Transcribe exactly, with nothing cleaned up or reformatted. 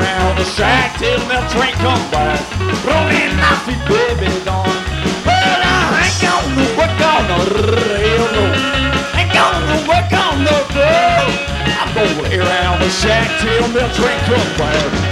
around the shack till the train come back. Rolling my feet, baby, gone. Well, I ain't gonna work on the railroad. Ain't gonna work on the road. I'm gonna lay around the shack till the train come back.